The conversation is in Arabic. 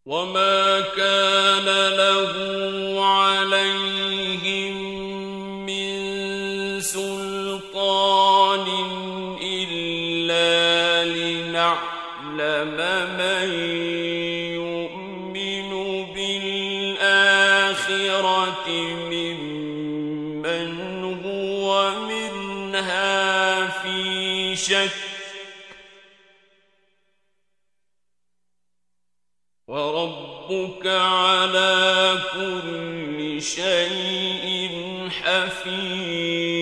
وما كان له عليهم من سلطان إلا لنعلم من يؤمن بالآخرة ممن هو منها في شك وربك على كل شيء حفيظ